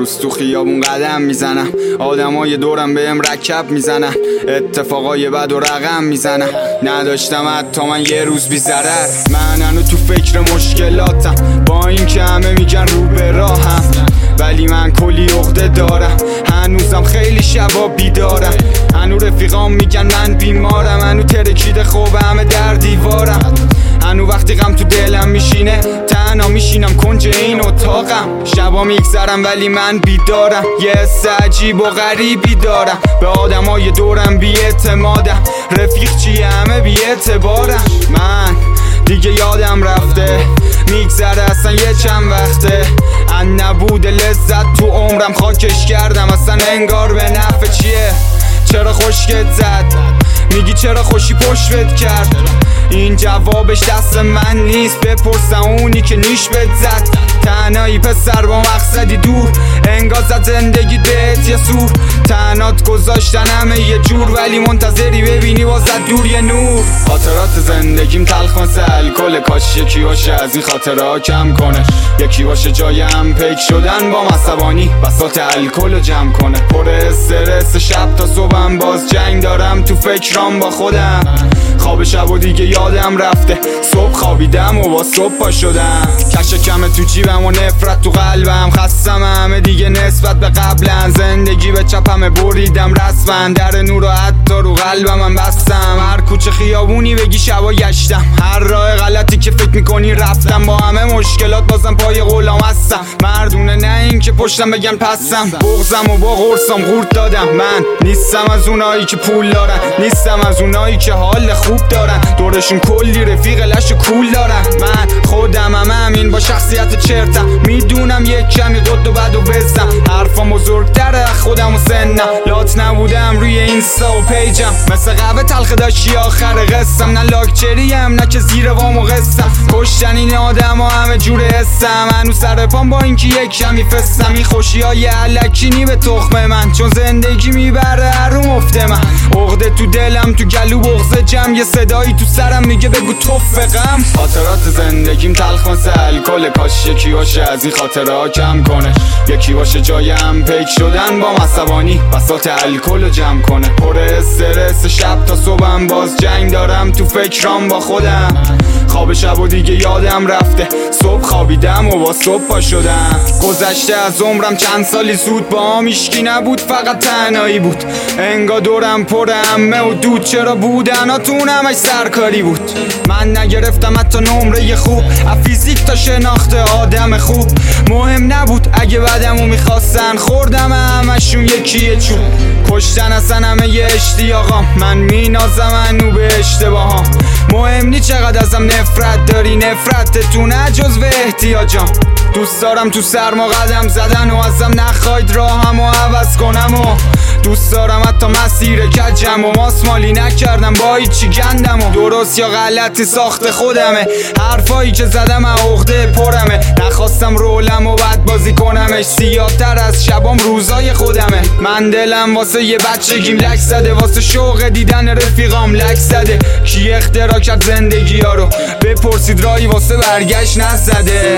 روز تو خیابون قدم میزنم، آدمای دورم بهم رکب میزنن، اتفاقای بد و رقم میزنم. نداشتم حتی من یه روز بی ضرر. من هنو تو فکر مشکلاتم، با این که همه میگن رو به راهم، ولی من کلی عقده دارم. هنوزم خیلی شبا بیدارم، هنو رفیقام میگن من بیمارم، هنو ترکیده خوب همه در دیوارم. هنو وقتی غم تو دلم میشینه تنها میشینم کنج این اتاقم. شبا میگذرم ولی من بیدارم، یه حس عجیب و غریبی دارم. به آدمای دورم بی اعتمادم، رفیق چیه همه بی اعتبارم. من دیگه یادم رفته میگذره اصلا یه چند وقته، ان نبود لذت تو عمرم خاکش کردم. اصلا انگار به نفع چیه؟ چرا خشکت زد؟ میگی چرا خوشی پشت کرد؟ این جوابش دست من نیست، بپرسم اونی که نیش بهت زد. تنهایی پسر با مقصدی دور، انگار زد زندگی بهت یه سور. تنهات گذاشتن همه یه جور، ولی منتظری ببینی واسه دور یه نور. خاطرات زندگیم تلخ مثل الکل، کاش یکی باشه از این خاطرها کم کنه، یکی باشه جایم پیک شدن با عصبانی بساط الکل رو جمع کنه. پر استرس شب تا صبحم باز جنگ دارم تو فکرام با خودم. خواب شب و دیگه یادم رفته، صبح خوابیدم و با صبح پا شدم. کش کمه تو جیبم و نفرت تو قلبم، خستم همه دیگه نسبت به قبلا. زندگی به چپم بریدم رسما، در نور و حتی رو قلبم من بستم. هر کوچه خیابونی بگی شبا گشتم، هر راه غلطی که فکر میکنی رفتم. با همه مشکلات بازم پای غلام هستم، مردونه نه این که پشتم بگن پسم. بغضم و با قرصم قورت دادم، من نیستم از اونایی که پول دارن، نیستم از اونایی که حال خوب دارن، دورشون کلی رفیق لش و کول دارن. من خودم همین با شخصیت چرتم، میدونم یک کمی قد و بد و وزم. حرفام بزرگتره خودم و سنم، لات نبودم روی اینستا و پیجم. مثل قهوه تلخ داشتی آخر قصم، نه لاکچریم نه که زیر وام و قصم. کشتن این آدم ها همه جور حسم، هنو سر پام با اینکه یک کمی فستم. این خوشی های علکی نی به تخم من، چون زندگی میبره هر مفته من. عقده تو دلم تو گلو بغض جمع، یه صدایی تو سرم میگه بگو توف غم. خاطرات زندگیم تلخ مثل الکل، کاش یکی باشه از این خاطرها کم کنه، یکی باشه جایم پیک شدن با عصبانی بساط الکل رو جمع کنه. پر استرس شب تا صبحم باز جنگ دارم تو فکرام با خودم. خواب شب و دیگه یادم رفته، صبح خوابیدم و با صبح پا شدم. گذشته از عمرم چند سالی زود، با هم هیچکی نبود فقط تنهایی بود. انگار دورم پر عمه و دود، چرا بودناتون همش سرکاری بود. من نگرفتم حتی نمره خوب، از فیزیک تا شناخت آدم خوب. مهم نبود اگه بدمو میخواستن، خوردم همشون یکیه چون. کشتن اصلا همه یه اشتیاقام، من مینازم هنو به اشتباهام. مهم نی چقدر ازم نفرت داری، نفرتتون نه جزو احتیاجام. دوست دارم تو سرما قدم زدن و ازم نخواید راهمو عوض کنم. و دوست دارم حتی مسیر کجم و ماسمالی نکردم با هیچی گندم. و درست یا غلطی ساخت خودمه، حرفایی که زدم عقده پرمه. نخواستم رولم و بد بازی کنمش، سیاه‌تر از شبام روزای خودمه. من دلم واسه یه بچگیم لک زده، واسه شوق دیدن رفیقام لک زده. کی اختراع کرد زندگی ها رو؟ بپرسید راهی واسه برگشت نزده.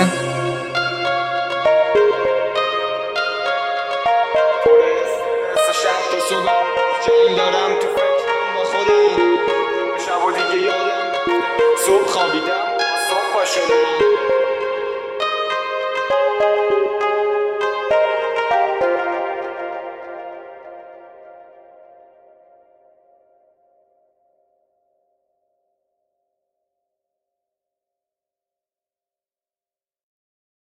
جنگ دارم تو فکرم با خودم، شب و دیگه یادم صبح خوابیدم صبح پا شدم.